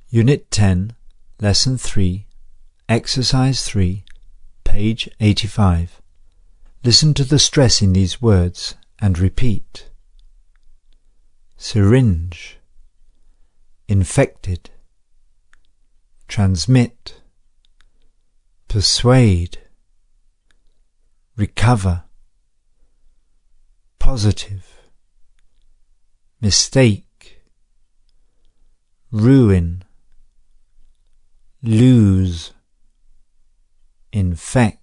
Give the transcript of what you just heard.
Unit 10, Lesson 3, Exercise 3, page 85. Listen to the stress in these words and repeat. Syringe, infected, transmit, persuade, recover, positive, mistake, ruin, lose, infect.